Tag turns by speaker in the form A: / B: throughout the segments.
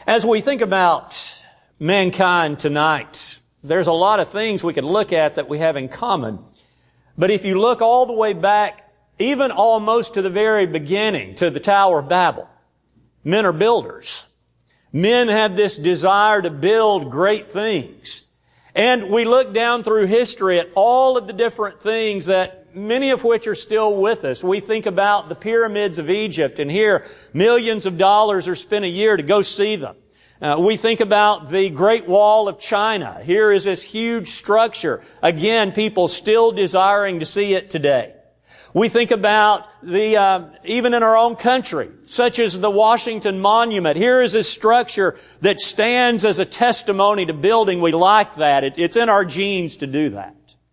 A: As we think about mankind tonight, there's a lot of things we could look at that we have in common. But if you look all the way back, even almost to the very beginning, to the Tower of Babel, men are builders. Men have this desire to build great things. And we look down through history at all of the different things that many of which are still with us. We think about the pyramids of Egypt, and here millions of dollars are spent a year to go see them. We think about the Great Wall of China. Here is this huge structure. Again, people still desiring to see it today. We think about even in our own country, such as the Washington Monument. Here is this structure that stands as a testimony to building. We like that. It's in our genes to do that.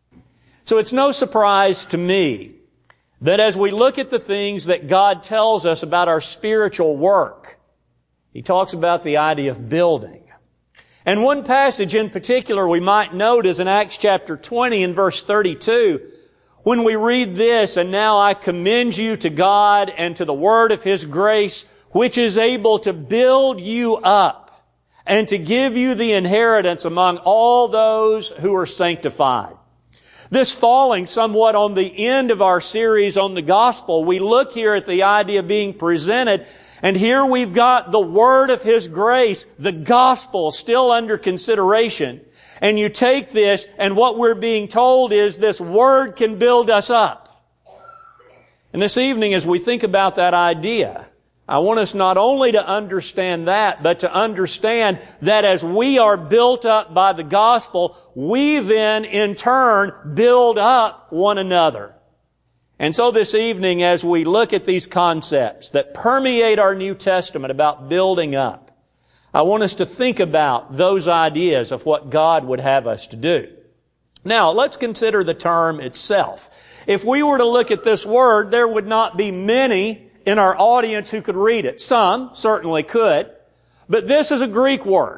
A: So it's no surprise to me that as we look at the things that God tells us about our spiritual work, He talks about the idea of building. And one passage in particular we might note is in Acts chapter 20 and verse 32, when we read this, "And now I commend you to God and to the word of His grace, which is able to build you up and to give you the inheritance among all those who are sanctified." This falling somewhat on the end of our series on the gospel, we look here at the idea of being presented, and here we've got the word of His grace, the gospel, still under consideration. And you take this, and what we're being told is this word can build us up. And this evening, as we think about that idea, I want us not only to understand that, but to understand that as we are built up by the gospel, we then in turn build up one another. And so this evening, as we look at these concepts that permeate our New Testament about building up, I want us to think about those ideas of what God would have us to do. Now, let's consider the term itself. If we were to look at this word, there would not be many in our audience who could read it. Some certainly could, but this is a Greek word.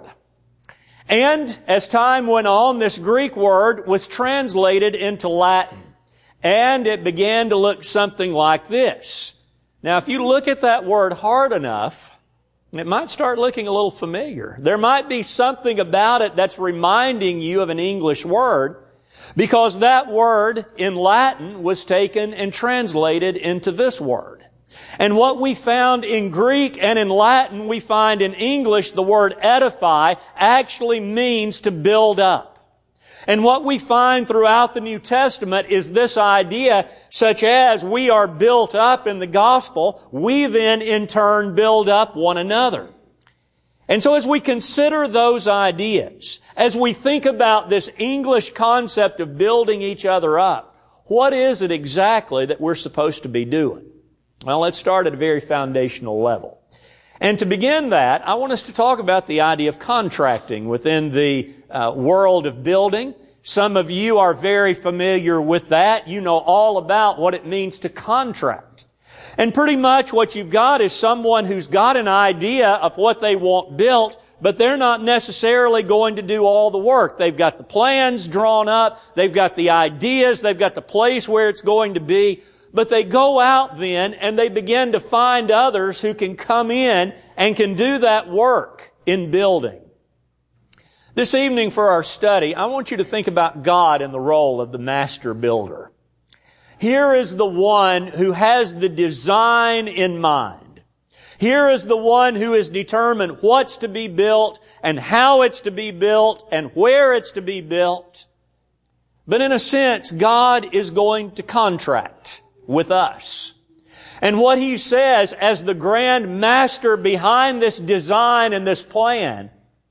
A: And as time went on, this Greek word was translated into Latin. And it began to look something like this. Now, if you look at that word hard enough, it might start looking a little familiar. There might be something about it that's reminding you of an English word, because that word in Latin was taken and translated into this word. And what we found in Greek and in Latin, we find in English, the word edify actually means to build up. And what we find throughout the New Testament is this idea, such as we are built up in the gospel, we then in turn build up one another. And so as we consider those ideas, as we think about this English concept of building each other up, what is it exactly that we're supposed to be doing? Well, let's start at a very foundational level. And to begin that, I want us to talk about the idea of contracting within the world of building. Some of you are very familiar with that. You know all about what it means to contract. And pretty much what you've got is someone who's got an idea of what they want built, but they're not necessarily going to do all the work. They've got the plans drawn up, they've got the ideas, they've got the place where it's going to be, but they go out then and they begin to find others who can come in and can do that work in building. This evening for our study, I want you to think about God in the role of the master builder. Here is the one who has the design in mind. Here is the one who has determined what's to be built and how it's to be built and where it's to be built. But in a sense, God is going to contract with us. And what He says as the grand master behind this design and this plan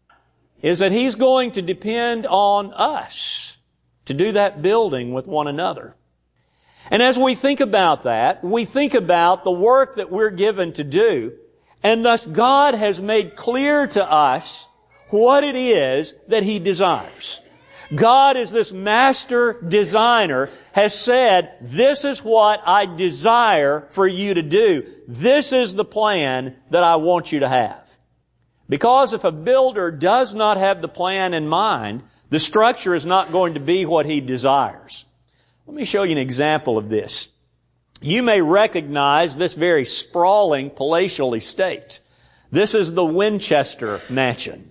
A: is that He's going to depend on us to do that building with one another. And as we think about that, we think about the work that we're given to do, and thus God has made clear to us what it is that He desires. God, as this master designer, has said, this is what I desire for you to do. This is the plan that I want you to have. Because if a builder does not have the plan in mind, the structure is not going to be what he desires. Let me show you an example of this. You may recognize this very sprawling palatial estate This is the Winchester Mansion.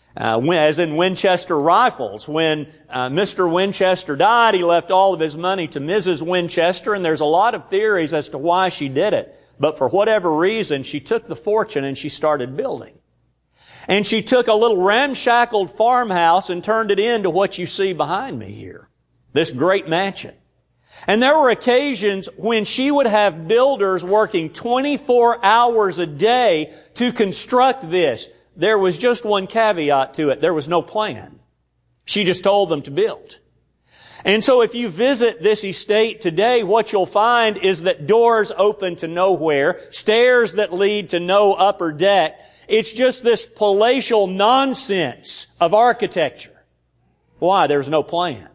A: As in Winchester rifles. When Mr. Winchester died, he left all of his money to Mrs. Winchester, and there's a lot of theories as to why she did it. But for whatever reason, she took the fortune and she started building. And she took a little ramshackled farmhouse and turned it into what you see behind me here. This great mansion. And there were occasions when she would have builders working 24 hours a day to construct this. There was just one caveat to it. There was no plan. She just told them to build. And so if you visit this estate today, what you'll find is that doors open to nowhere, stairs that lead to no upper deck. It's just this palatial nonsense of architecture. Why? There's no plan.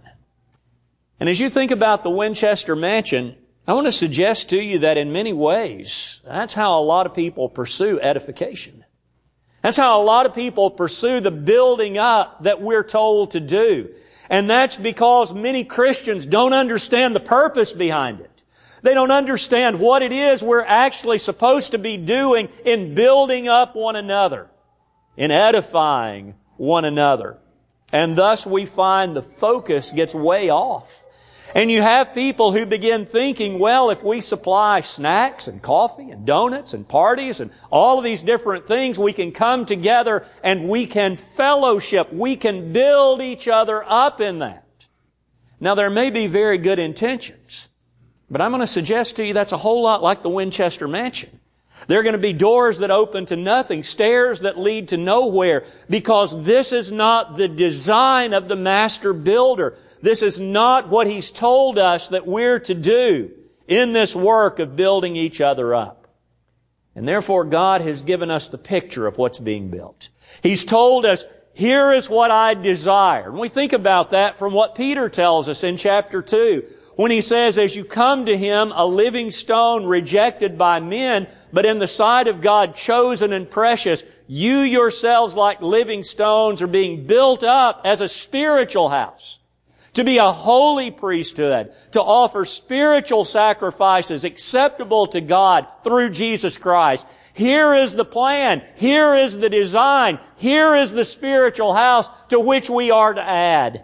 A: And as you think about the Winchester Mansion, I want to suggest to you that in many ways, that's how a lot of people pursue edification. That's how a lot of people pursue the building up that we're told to do. And that's because many Christians don't understand the purpose behind it. They don't understand what it is we're actually supposed to be doing in building up one another, in edifying one another. And thus we find the focus gets way off. And you have people who begin thinking, well, if we supply snacks and coffee and donuts and parties and all of these different things, we can come together and we can fellowship. We can build each other up in that. Now, there may be very good intentions, but I'm going to suggest to you that's a whole lot like the Winchester Mansion. There are going to be doors that open to nothing, stairs that lead to nowhere, because this is not the design of the master builder. This is not what He's told us that we're to do in this work of building each other up. And therefore, God has given us the picture of what's being built. He's told us, here is what I desire. And we think about that from what Peter tells us in chapter 2. When he says, as you come to Him, a living stone rejected by men, but in the sight of God chosen and precious, you yourselves like living stones are being built up as a spiritual house, to be a holy priesthood, to offer spiritual sacrifices acceptable to God through Jesus Christ. Here is the plan. Here is the design. Here is the spiritual house to which we are to add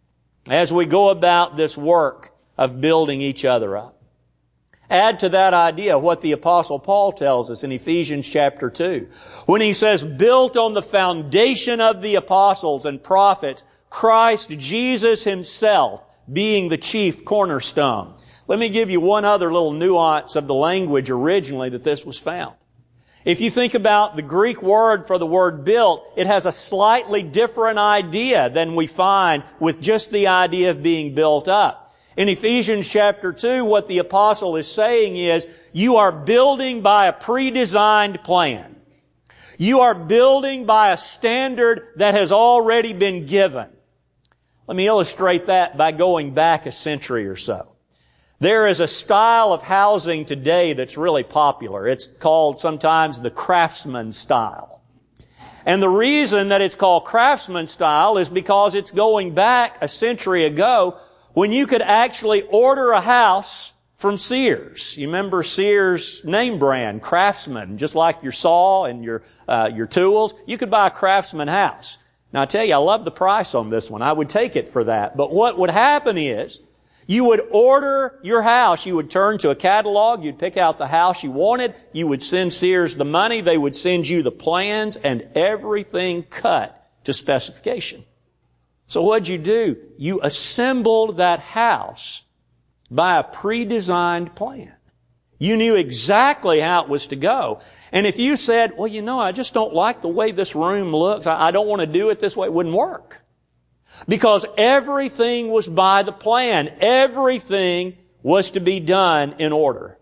A: as we go about this work of building each other up. Add to that idea what the Apostle Paul tells us in Ephesians chapter 2, when he says, built on the foundation of the apostles and prophets, Christ Jesus Himself being the chief cornerstone. Let me give you one other little nuance of the language originally that this was found. If you think about the Greek word for the word built, it has a slightly different idea than we find with just the idea of being built up. In Ephesians chapter 2, what the apostle is saying is, you are building by a pre-designed plan. You are building by a standard that has already been given. Let me illustrate that by going back a century or so. There is a style of housing today that's really popular. It's called sometimes the craftsman style. And the reason that it's called craftsman style is because it's going back a century ago when you could actually order a house from Sears. You remember Sears' name brand, Craftsman, just like your saw and your tools. You could buy a Craftsman house. Now I tell you, I love the price on this one. I would take it for that. But what would happen is, you would order your house. You would turn to a catalog. You'd pick out the house you wanted. You would send Sears the money. They would send you the plans and everything cut to specification. So what'd you do? You assembled that house by a pre-designed plan. You knew exactly how it was to go. And if you said, well, I just don't like the way this room looks, I don't want to do it this way, it wouldn't work. Because everything was by the plan. Everything was to be done in order.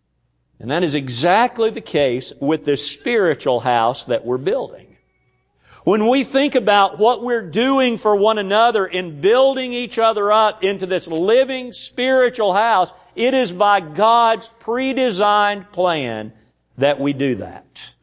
A: And that is exactly the case with this spiritual house that we're building. When we think about what we're doing for one another in building each other up into this living spiritual house, it is by God's pre-designed plan that we do that.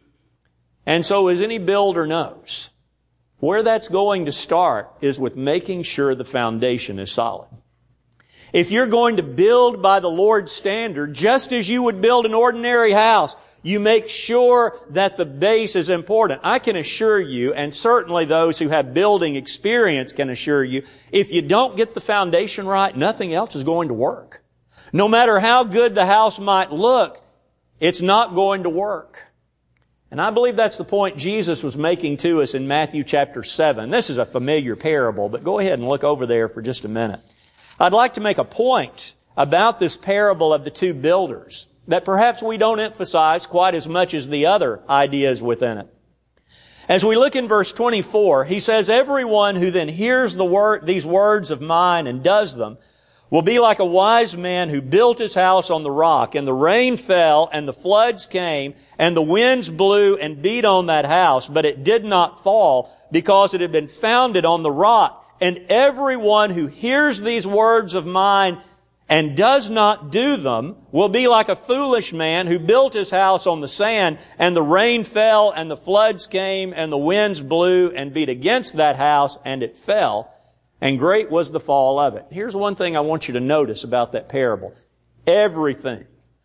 A: And so as any builder knows, where that's going to start is with making sure the foundation is solid. If you're going to build by the Lord's standard, just as you would build an ordinary house, You make sure that the base is important. I can assure you, and certainly those who have building experience can assure you, if you don't get the foundation right, nothing else is going to work. No matter how good the house might look, it's not going to work. And I believe that's the point Jesus was making to us in Matthew chapter 7. This is a familiar parable, but go ahead and look over there for just a minute. I'd like to make a point about this parable of the two builders that perhaps we don't emphasize quite as much as the other ideas within it. As we look in verse 24, he says, "Everyone who then hears these words of mine and does them will be like a wise man who built his house on the rock, and the rain fell, and the floods came, and the winds blew and beat on that house, but it did not fall, because it had been founded on the rock. And everyone who hears these words of mine and does not do them will be like a foolish man who built his house on the sand, and the rain fell, and the floods came, and the winds blew and beat against that house, and it fell. And great was the fall of it." Here's one thing I want you to notice about that parable. Everything,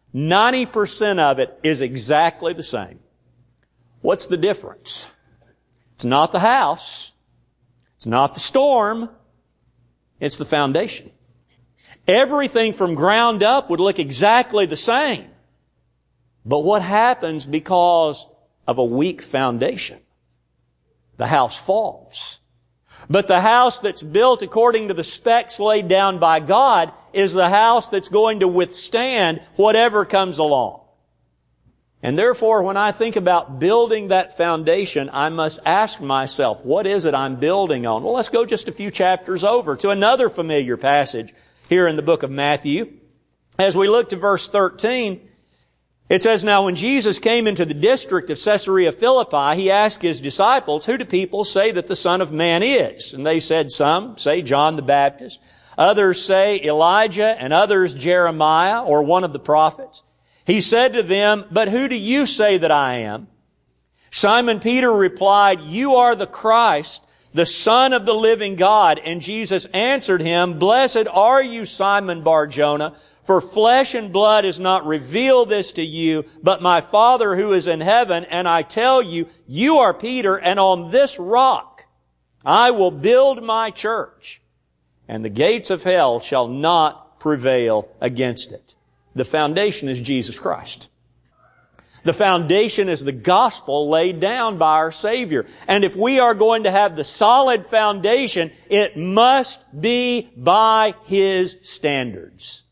A: 90% of it is exactly the same. What's the difference? It's not the house. It's not the storm. It's the foundation. Everything from ground up would look exactly the same. But what happens because of a weak foundation? The house falls. But the house that's built according to the specs laid down by God is the house that's going to withstand whatever comes along. And therefore, when I think about building that foundation, I must ask myself, what is it I'm building on? Well, let's go just a few chapters over to another familiar passage here in the book of Matthew. As we look to verse 13, it says, "Now when Jesus came into the district of Caesarea Philippi, he asked his disciples, 'Who do people say that the Son of Man is?' And they said, 'Some say John the Baptist, others say Elijah, and others Jeremiah or one of the prophets.' He said to them, 'But who do you say that I am?' Simon Peter replied, 'You are the Christ, the Son of the living God.' And Jesus answered him, 'Blessed are you, Simon Bar-Jonah, for flesh and blood has not revealed this to you, but my Father who is in heaven. And I tell you, you are Peter, and on this rock I will build my church, and the gates of hell shall not prevail against it." The foundation is Jesus Christ. The foundation is the gospel laid down by our Savior. And if we are going to have the solid foundation, it must be by His standards.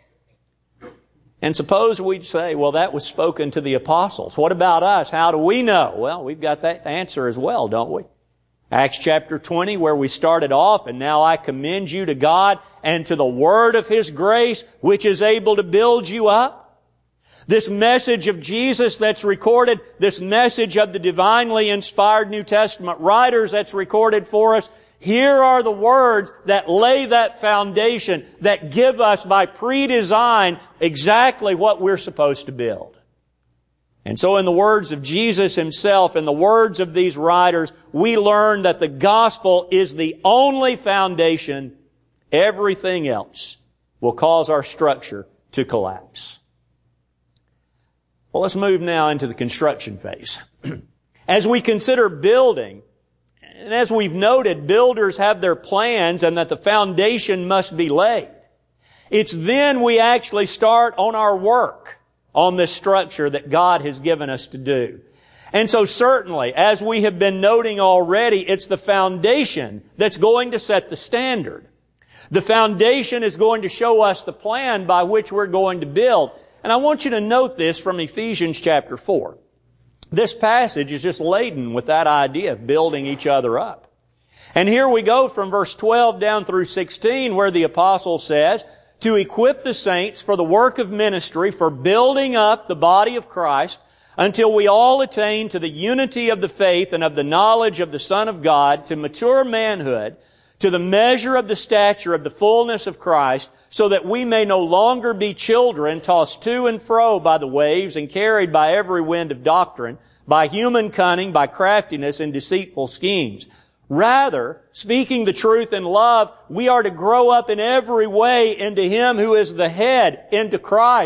A: And suppose we'd say, well, that was spoken to the apostles. What about us? How do we know? Well, we've got that answer as well, don't we? Acts chapter 20, where we started off, "And now I commend you to God and to the word of His grace, which is able to build you up." This message of Jesus that's recorded, this message of the divinely inspired New Testament writers that's recorded for us, here are the words that lay that foundation, that give us by pre-design exactly what we're supposed to build. And so in the words of Jesus Himself, in the words of these writers, we learn that the gospel is the only foundation. Everything else will cause our structure to collapse. Well, let's move now into the construction phase. As we consider building, and as we've noted, builders have their plans and that the foundation must be laid. It's then we actually start on our work on this structure that God has given us to do. And so certainly, as we have been noting already, it's the foundation that's going to set the standard. The foundation is going to show us the plan by which we're going to build. And I want you to note this from Ephesians chapter 4. This passage is just laden with that idea of building each other up. And here we go from verse 12 down through 16, where the apostle says, "To equip the saints for the work of ministry, for building up the body of Christ, until we all attain to the unity of the faith and of the knowledge of the Son of God, to mature manhood, to the measure of the stature of the fullness of Christ, so that we may no longer be children tossed to and fro by the waves and carried by every wind of doctrine, by human cunning, by craftiness and deceitful schemes. Rather, speaking the truth in love, we are to grow up in every way into Him who is the head, into Christ,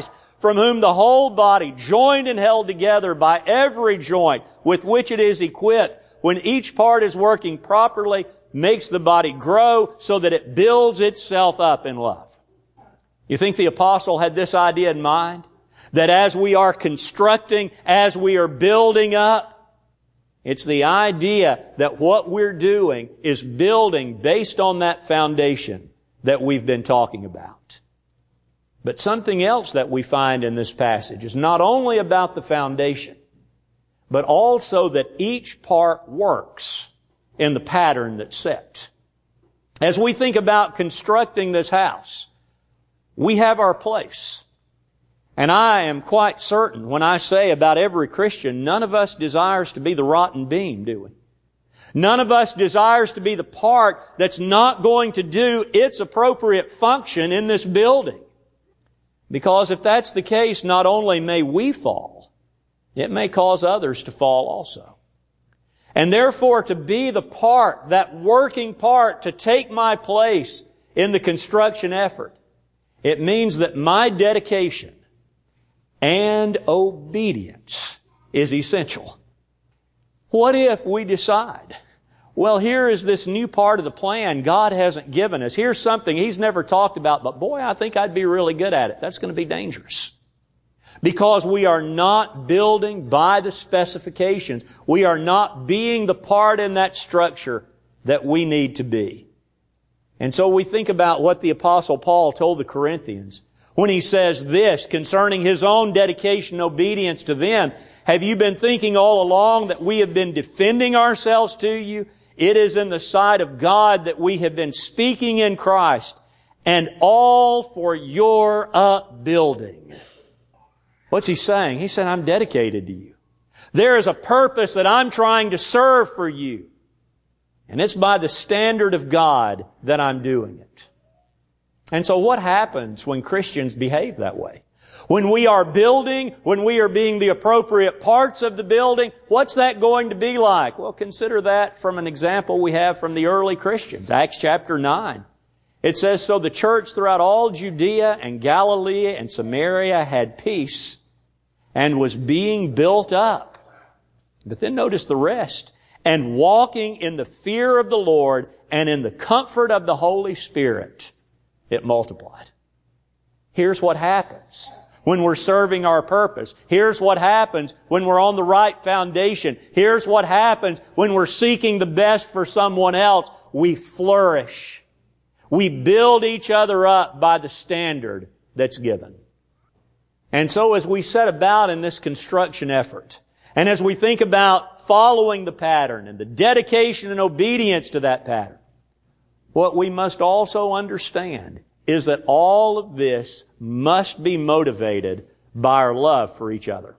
A: from whom the whole body, joined and held together by every joint with which it is equipped, when each part is working properly, makes the body grow so that it builds itself up in love. You think the apostle had this idea in mind? That as we are constructing, as we are building up, it's the idea that what we're doing is building based on that foundation that we've been talking about. But something else that we find in this passage is not only about the foundation, but also that each part works in the pattern that's set. As we think about constructing this house, we have our place. And I am quite certain when I say about every Christian, none of us desires to be the rotten beam, do we? None of us desires to be the part that's not going to do its appropriate function in this building. Because if that's the case, not only may we fall, it may cause others to fall also. And therefore, to be the part, that working part, to take my place in the construction effort, it means that my dedication and obedience is essential. What if we decide, well, here is this new part of the plan God hasn't given us. Here's something He's never talked about, but boy, I think I'd be really good at it. That's going to be dangerous. Because we are not building by the specifications. We are not being the part in that structure that we need to be. And so we think about what the Apostle Paul told the Corinthians when he says this concerning his own dedication and obedience to them. Have you been thinking all along that we have been defending ourselves to you? It is in the sight of God that we have been speaking in Christ, and all for your upbuilding. What's he saying? He said, I'm dedicated to you. There is a purpose that I'm trying to serve for you. And it's by the standard of God that I'm doing it. And so what happens when Christians behave that way? When we are building, when we are being the appropriate parts of the building, what's that going to be like? Well, consider that from an example we have from the early Christians. Acts chapter 9. It says, so the church throughout all Judea and Galilee and Samaria had peace and was being built up. But then notice the rest. And walking in the fear of the Lord and in the comfort of the Holy Spirit, it multiplied. Here's what happens when we're serving our purpose. Here's what happens when we're on the right foundation. Here's what happens when we're seeking the best for someone else. We flourish. We build each other up by the standard that's given. And so as we set about in this construction effort, and as we think about following the pattern and the dedication and obedience to that pattern, what we must also understand is that all of this must be motivated by our love for each other.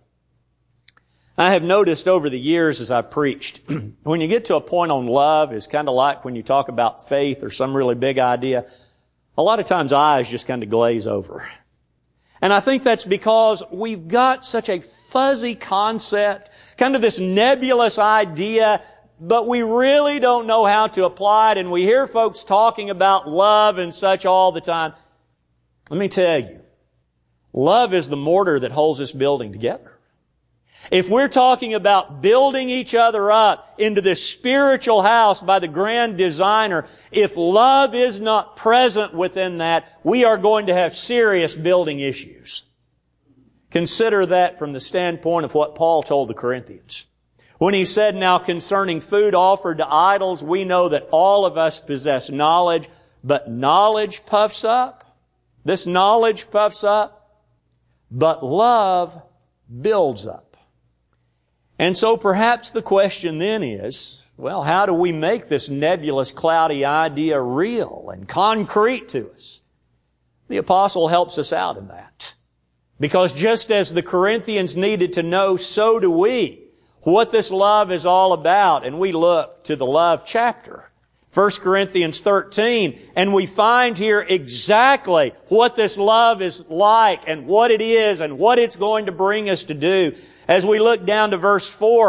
A: I have noticed over the years as I've preached, when you get to a point on love, it's kind of like when you talk about faith or some really big idea, a lot of times eyes just kind of glaze over. And I think that's because we've got such a fuzzy concept, kind of this nebulous idea, but we really don't know how to apply it, and we hear folks talking about love and such all the time. Let me tell you, love is the mortar that holds this building together. If we're talking about building each other up into this spiritual house by the grand designer, if love is not present within that, we are going to have serious building issues. Consider that from the standpoint of what Paul told the Corinthians. When he said, now concerning food offered to idols, we know that all of us possess knowledge, but knowledge puffs up. This knowledge puffs up, but love builds up. And so perhaps the question then is, well, how do we make this nebulous, cloudy idea real and concrete to us? The apostle helps us out in that. Because just as the Corinthians needed to know, so do we, what this love is all about. And we look to the love chapter, 1 Corinthians 13, and we find here exactly what this love is like and what it is and what it's going to bring us to do. As we look down to verse 4,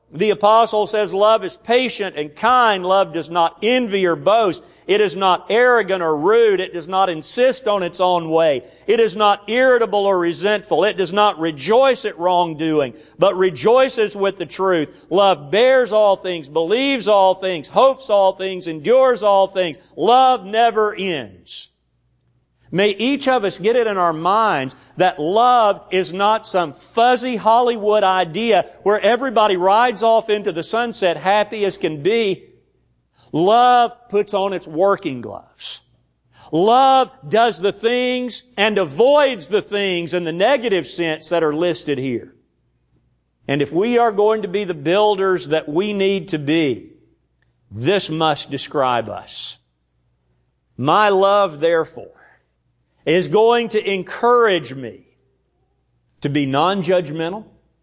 A: The apostle says love is patient and kind. Love does not envy or boast. It is not arrogant or rude. It does not insist on its own way. It is not irritable or resentful. It does not rejoice at wrongdoing, but rejoices with the truth. Love bears all things, believes all things, hopes all things, endures all things. Love never ends. May each of us get it in our minds that love is not some fuzzy Hollywood idea where everybody rides off into the sunset happy as can be. Love puts on its working gloves. Love does the things and avoids the things in the negative sense that are listed here. And if we are going to be the builders that we need to be, this must describe us. My love, therefore, is going to encourage me to be non-judgmental,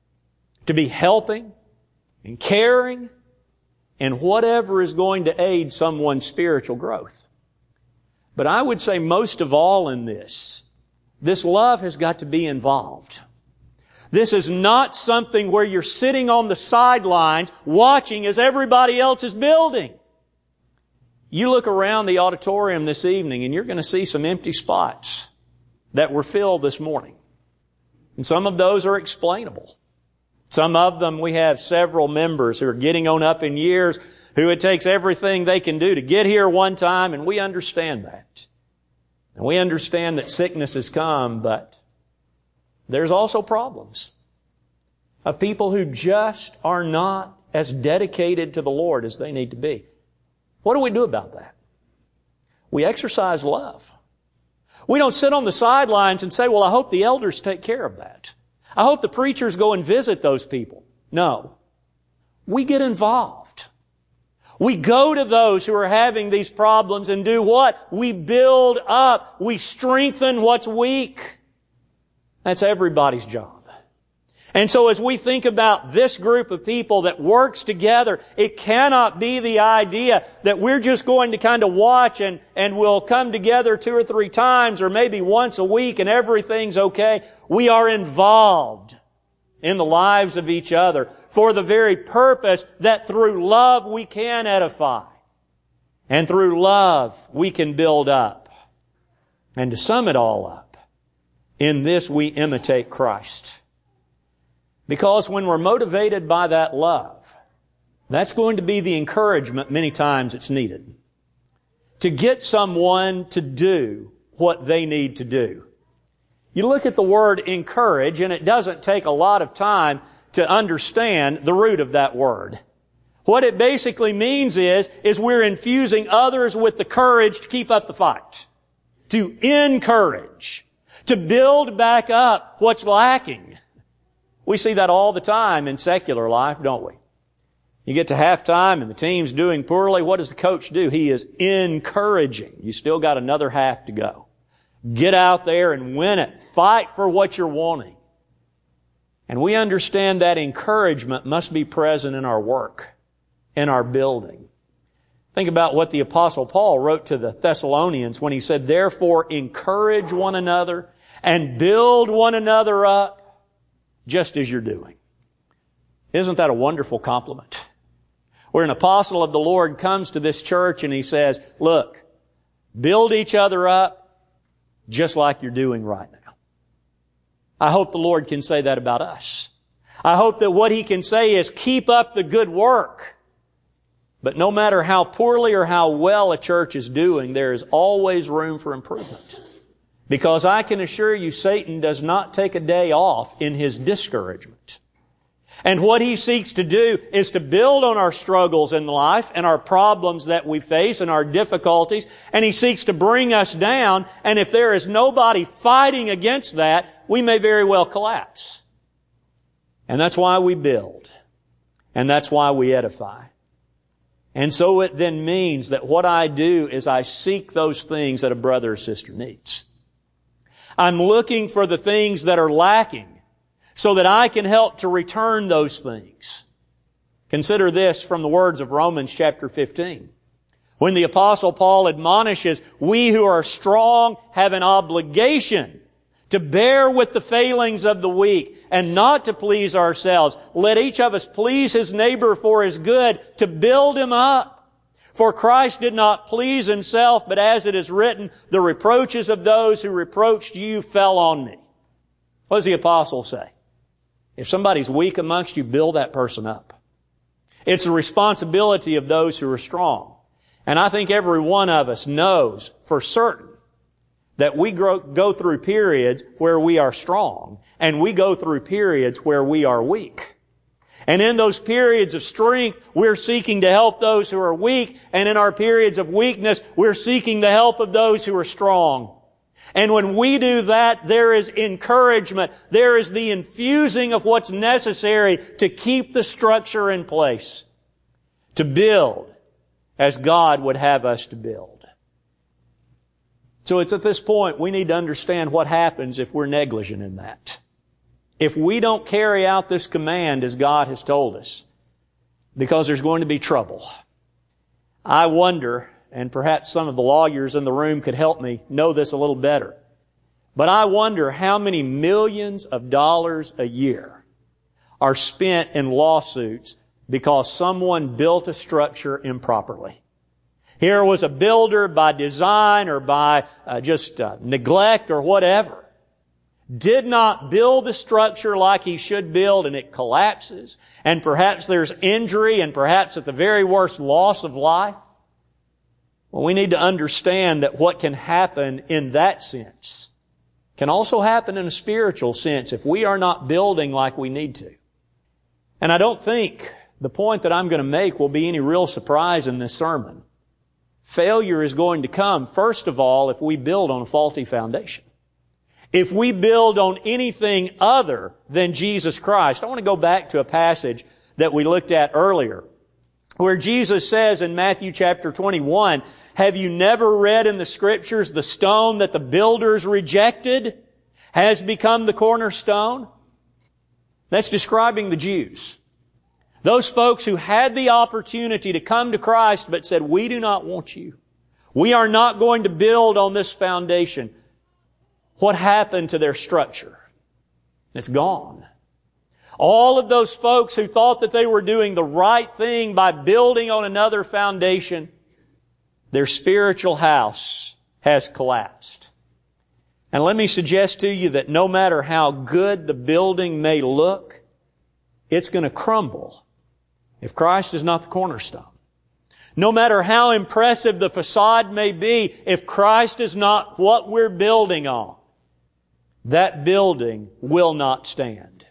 A: to be helping and caring, and whatever is going to aid someone's spiritual growth. But I would say most of all in this love has got to be involved. This is not something where you're sitting on the sidelines watching as everybody else is building. You look around the auditorium this evening and you're going to see some empty spots that were filled this morning. And some of those are explainable. Some of them we have several members who are getting on up in years who it takes everything they can do to get here one time, and we understand that. And we understand that sickness has come, but there's also problems of people who just are not as dedicated to the Lord as they need to be. What do we do about that? We exercise love. We don't sit on the sidelines and say, well, I hope the elders take care of that. I hope the preachers go and visit those people. No. We get involved. We go to those who are having these problems and do what? We build up. We strengthen what's weak. That's everybody's job. And so as we think about this group of people that works together, it cannot be the idea that we're just going to kind of watch and we'll come together 2 or 3 times or maybe once a week and everything's okay. We are involved in the lives of each other for the very purpose that through love we can edify. And through love we can build up. And to sum it all up, in this we imitate Christ. Because when we're motivated by that love, that's going to be the encouragement many times it's needed to get someone to do what they need to do. You look at the word encourage, and it doesn't take a lot of time to understand the root of that word. What it basically means is we're infusing others with the courage to keep up the fight, to encourage, to build back up what's lacking. We see that all the time in secular life, don't we? You get to halftime and the team's doing poorly. What does the coach do? He is encouraging. You still got another half to go. Get out there and win it. Fight for what you're wanting. And we understand that encouragement must be present in our work, in our building. Think about what the Apostle Paul wrote to the Thessalonians when he said, therefore encourage one another and build one another up, just as you're doing. Isn't that a wonderful compliment? Where an apostle of the Lord comes to this church and he says, look, build each other up just like you're doing right now. I hope the Lord can say that about us. I hope that what He can say is keep up the good work. But no matter how poorly or how well a church is doing, there is always room for improvement. Because I can assure you, Satan does not take a day off in his discouragement. And what he seeks to do is to build on our struggles in life and our problems that we face and our difficulties. And he seeks to bring us down. And if there is nobody fighting against that, we may very well collapse. And that's why we build. And that's why we edify. And so it then means that what I do is I seek those things that a brother or sister needs. I'm looking for the things that are lacking so that I can help to return those things. Consider this from the words of Romans chapter 15. When the Apostle Paul admonishes, we who are strong have an obligation to bear with the failings of the weak, and not to please ourselves. Let each of us please his neighbor for his good, to build him up. For Christ did not please himself, but as it is written, the reproaches of those who reproached you fell on me. What does the apostle say? If somebody's weak amongst you, build that person up. It's the responsibility of those who are strong. And I think every one of us knows for certain that we go through periods where we are strong, and we go through periods where we are weak. And in those periods of strength, we're seeking to help those who are weak, and in our periods of weakness, we're seeking the help of those who are strong. And when we do that, there is encouragement. There is the infusing of what's necessary to keep the structure in place, to build as God would have us to build. So it's at this point we need to understand what happens if we're negligent in that. If we don't carry out this command as God has told us, because there's going to be trouble. I wonder, and perhaps some of the lawyers in the room could help me know this a little better, but I wonder how many millions of dollars a year are spent in lawsuits because someone built a structure improperly. Here was a builder by design or by neglect or whatever, did not build the structure like he should build, and it collapses. And perhaps there's injury, and perhaps at the very worst, loss of life. Well, we need to understand that what can happen in that sense can also happen in a spiritual sense if we are not building like we need to. And I don't think the point that I'm going to make will be any real surprise in this sermon. Failure is going to come, first of all, if we build on a faulty foundation. If we build on anything other than Jesus Christ. I want to go back to a passage that we looked at earlier, where Jesus says in Matthew chapter 21, have you never read in the Scriptures, the stone that the builders rejected has become the cornerstone? That's describing the Jews. Those folks who had the opportunity to come to Christ but said, we do not want you. We are not going to build on this foundation. What happened to their structure? It's gone. All of those folks who thought that they were doing the right thing by building on another foundation, their spiritual house has collapsed. And let me suggest to you that no matter how good the building may look, it's going to crumble if Christ is not the cornerstone. No matter how impressive the facade may be, if Christ is not what we're building on, that building will not stand.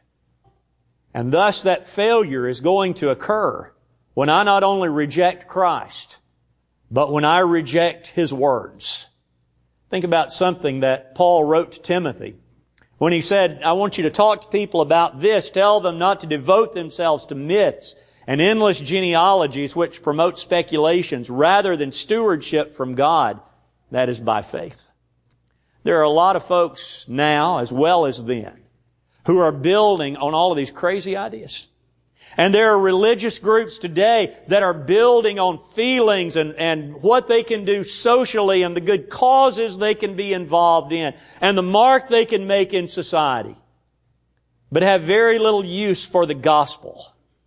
A: And thus that failure is going to occur when I not only reject Christ, but when I reject His words. Think about something that Paul wrote to Timothy. When he said, I want you to talk to people about this, tell them not to devote themselves to myths and endless genealogies which promote speculations rather than stewardship from God, that is by faith. There are a lot of folks now, as well as then, who are building on all of these crazy ideas. And there are religious groups today that are building on feelings and what they can do socially and the good causes they can be involved in and the mark they can make in society, but have very little use for the gospel.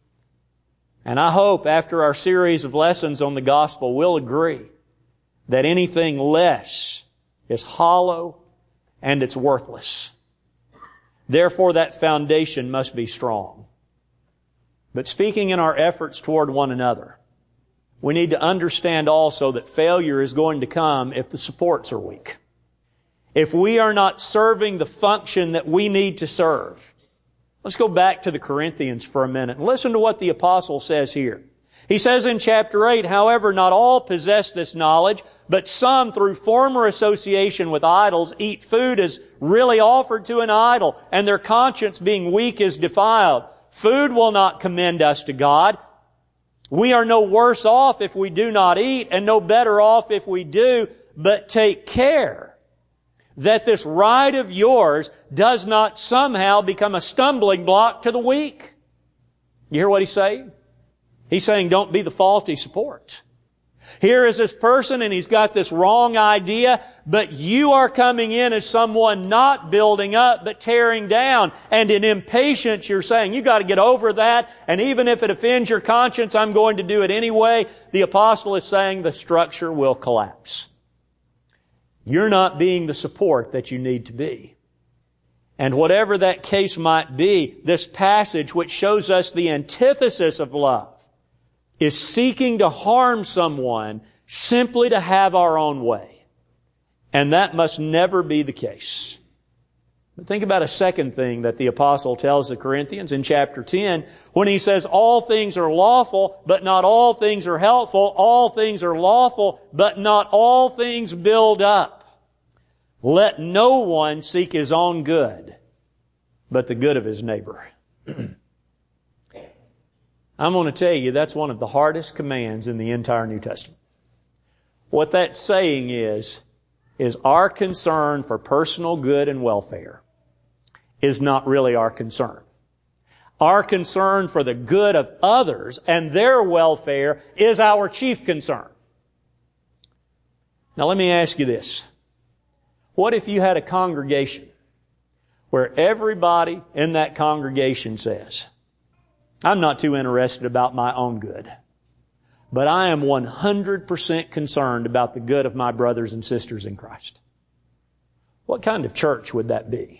A: And I hope after our series of lessons on the gospel, we'll agree that anything less is hollow and it's worthless. Therefore, that foundation must be strong. But speaking in our efforts toward one another, we need to understand also that failure is going to come if the supports are weak. If we are not serving the function that we need to serve. Let's go back to the Corinthians for a minute and listen to what the apostle says here. He says in chapter 8, however, not all possess this knowledge, but some through former association with idols eat food as really offered to an idol, and their conscience being weak is defiled. Food will not commend us to God. We are no worse off if we do not eat, and no better off if we do, but take care that this right of yours does not somehow become a stumbling block to the weak. You hear what he's saying? He's saying don't be the faulty support. Here is this person and he's got this wrong idea, but you are coming in as someone not building up, but tearing down. And in impatience, you're saying, you got to get over that. And even if it offends your conscience, I'm going to do it anyway. The apostle is saying the structure will collapse. You're not being the support that you need to be. And whatever that case might be, this passage, which shows us the antithesis of love, is seeking to harm someone simply to have our own way. And that must never be the case. But think about a second thing that the apostle tells the Corinthians in chapter 10, when he says, all things are lawful, but not all things are helpful. All things are lawful, but not all things build up. Let no one seek his own good, but the good of his neighbor. I'm going to tell you that's one of the hardest commands in the entire New Testament. What that's saying is our concern for personal good and welfare is not really our concern. Our concern for the good of others and their welfare is our chief concern. Now let me ask you this. What if you had a congregation where everybody in that congregation says, I'm not too interested about my own good, but I am 100% concerned about the good of my brothers and sisters in Christ? What kind of church would that be?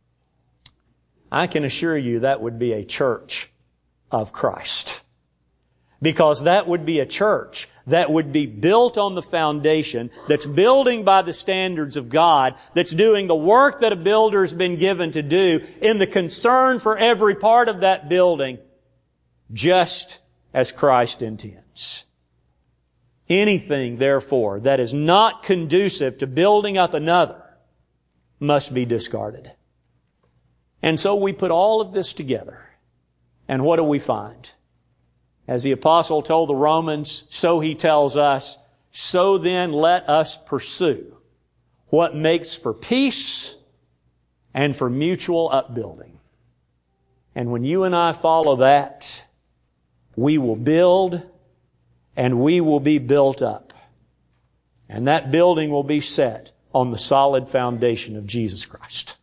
A: I can assure you that would be a church of Christ. Because that would be a church that would be built on the foundation, that's building by the standards of God, that's doing the work that a builder has been given to do in the concern for every part of that building, just as Christ intends. Anything, therefore, that is not conducive to building up another must be discarded. And so we put all of this together. And what do we find? As the apostle told the Romans, so he tells us, so then let us pursue what makes for peace and for mutual upbuilding. And when you and I follow that, we will build and we will be built up. And that building will be set on the solid foundation of Jesus Christ.